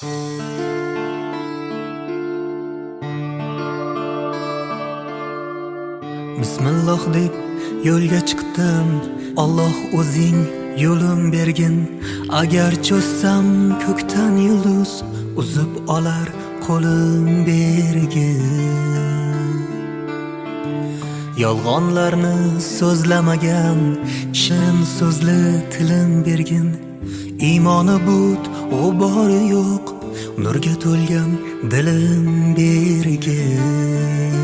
Bismillah deb yo'lga chiqdim, Alloh o'zing yo'lim bergin. Agar cho'zsam ko'kdan yulduz, uzib olar qo'lim bergin. Yolg'onlarni so'zlamagan, chin so'zli tilim bergin. Iymoni but, g'ubori yo'q, nurga to'lgan dilim bergin.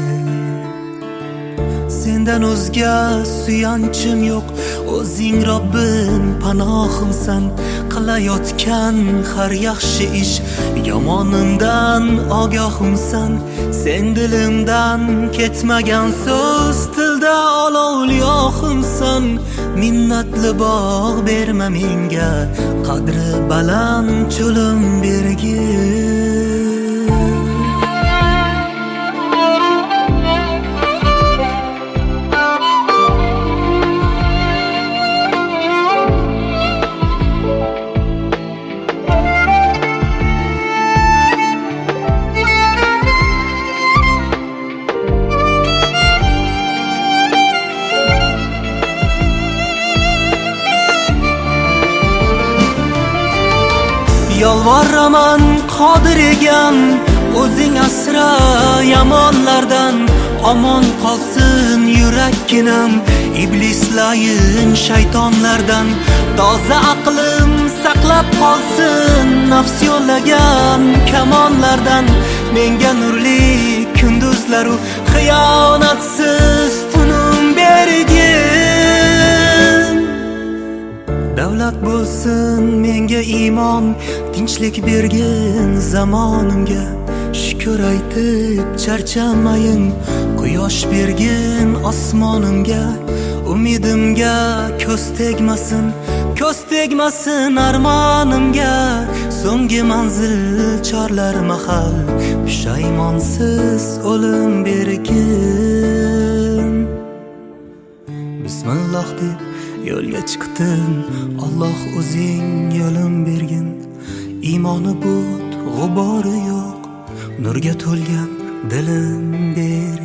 Sendan o'zga suyanchim yo'q, o'zing Robbim panohimsan. Qilayotgan har yaxshi ish yomonimdan ogohimsan. Sen dilimdan ketmagan so'z, tilda olovli yohimsan. Minnatli bog' berma menga, qadri baland cho'lim bergin. Yolvoraman qodir egan, o'zing asra yomonlardan. Omon qolsin yurakkinam, iblislayın shaytonlardan. Toza aqlim saqlab qolsin, nafs yo'llagan kamonlardan. Menga nurli kunduzlaru xiyonatsiz tunum bergin. Davlat bo'lsin menga iymon, tinchlik bergin zamonimga. Shukr aytib charchamayin, quyosh bergin osmonimga. Umidimga ko'z tegmasin armonimga. So'nggi manzil chorlar mahal, pushaymonsiz o'lim bergin. Bismillah deb yo'lga chiqdim, Alloh o'zing yo'lim bergin. Iymoni but, g'ubori yo'q, nurga to'lgan dilim bergin.